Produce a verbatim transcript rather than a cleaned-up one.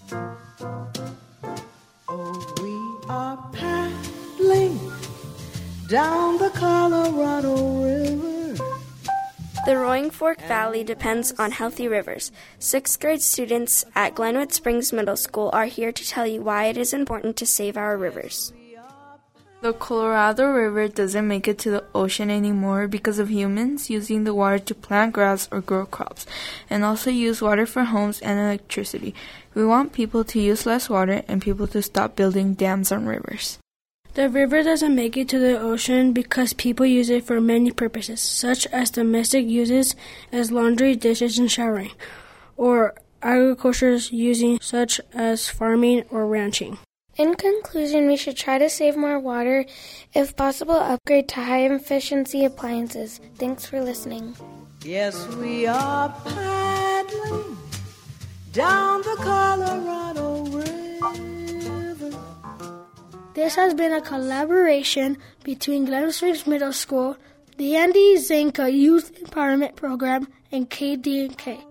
Oh, we are paddling down the Colorado River. The Roaring Fork Valley depends on healthy rivers. Sixth grade students at Glenwood Springs Middle School are here to tell you why it is important to save our rivers. The Colorado River doesn't make it to the ocean anymore because of humans using the water to plant grass or grow crops, and also use water for homes and electricity. We want people to use less water and people to stop building dams on rivers. The river doesn't make it to the ocean because people use it for many purposes, such as domestic uses as laundry, dishes, and showering, or agricultural using such as farming or ranching. In conclusion, we should try to save more water. If possible, upgrade to high-efficiency appliances. Thanks for listening. Yes, we are paddling down the Colorado River. This has been a collaboration between Glenwood Springs Middle School, the Andy Zinka Youth Empowerment Program, and K D and K.